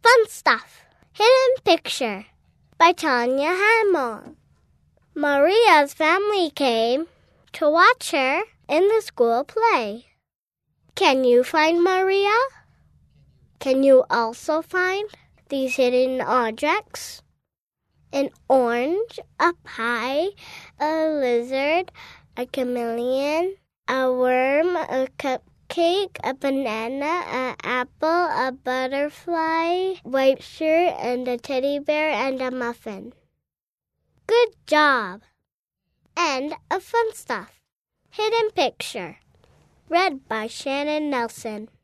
Fun Stuff. Hidden Picture by Tanya Hamill. Maria's family came to watch her in the school play. Can you find Maria? Can you also find these hidden objects? An orange, a pie, a lizard, a chameleon, a worm, a cupcake, a banana, an apple, a butterfly, white shirt, and a teddy bear, and a muffin. Good job! End of Fun Stuff. Hidden Picture. Read by Shannon Nelson.